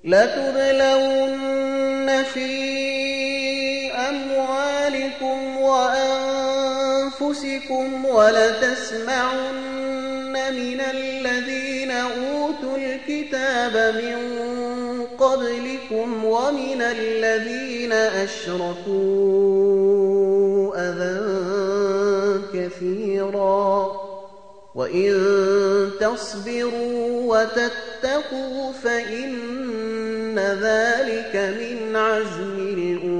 لتبلون في أموالكم وأنفسكم ولتسمعن من الذين أوتوا الكتاب من قبلكم ومن الذين أشركوا أذى كثيرا وإن تصبروا وتتقوا فإن ذلك من عزم الأمور.